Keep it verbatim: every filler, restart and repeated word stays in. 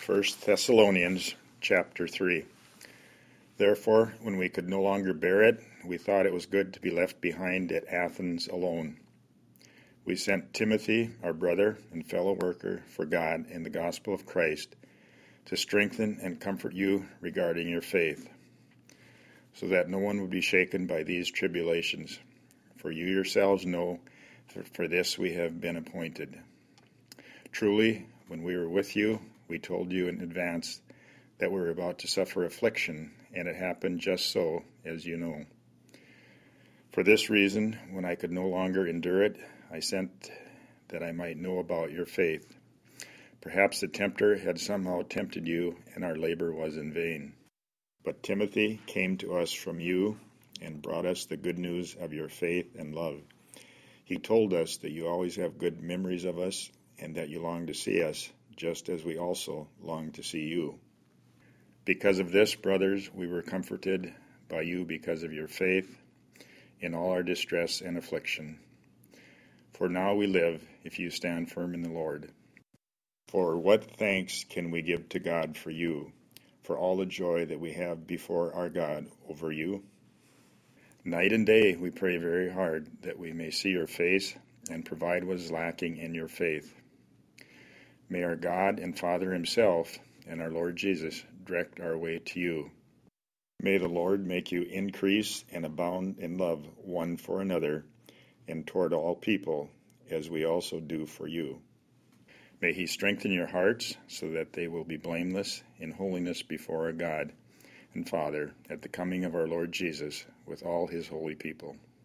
First Thessalonians chapter three. Therefore, when we could no longer bear it, we thought it was good to be left behind at Athens alone. We sent Timothy, our brother and fellow worker for God in the gospel of Christ, to strengthen and comfort you regarding your faith, so that no one would be shaken by these tribulations. For you yourselves know that for this we have been appointed. Truly, when we were with you, we told you in advance that we were about to suffer affliction, and it happened just so, as you know. For this reason, when I could no longer endure it, I sent that I might know about your faith. Perhaps the tempter had somehow tempted you, and our labor was in vain. But Timothy came to us from you and brought us the good news of your faith and love. He told us that you always have good memories of us, and that you long to see us, just as we also long to see you. Because of this, brothers, we were comforted by you because of your faith in all our distress and affliction. For now we live if you stand firm in the Lord. For what thanks can we give to God for you, for all the joy that we have before our God over you? Night and day we pray very hard that we may see your face and provide what is lacking in your faith. May our God and Father himself and our Lord Jesus direct our way to you. May the Lord make you increase and abound in love one for another and toward all people, as we also do for you. May he strengthen your hearts so that they will be blameless in holiness before our God and Father at the coming of our Lord Jesus with all his holy people.